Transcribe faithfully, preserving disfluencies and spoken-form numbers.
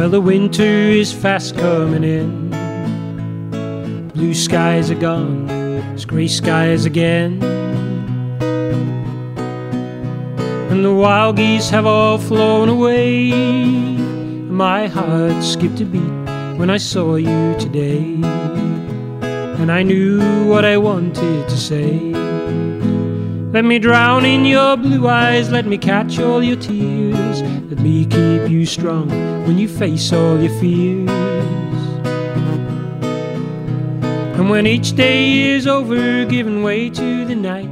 Well, the winter is fast coming in. Blue skies are gone, it's grey skies again. And the wild geese have all flown away. My heart skipped a beat when I saw you today, and I knew what I wanted to say. Let me drown in your blue eyes, let me catch all your tears, let me keep you strong when you face all your fears. And when each day is over, giving way to the night,